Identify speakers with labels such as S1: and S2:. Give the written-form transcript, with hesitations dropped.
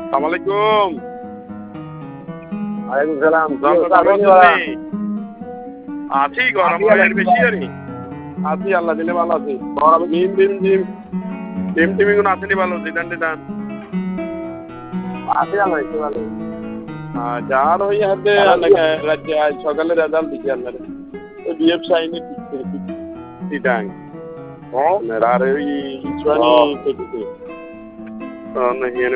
S1: আলাইকুম।
S2: ওয়ালাইকুম সালাম।
S1: আছি গরম হয় বেশি আরে আছি আল্লাহ দিলে ভালো আছি। ডিম টিমি কোনো আসেনি ভালো দিদান দিদান
S2: আছে ভালো একটু ভালো।
S1: যার ওই হাতে রাজ্যে আজ সকালে রেজাল্ট দিচ্ছে আপনার ওই বিএফ সাইনে দিদাং আর ওই ইসরানি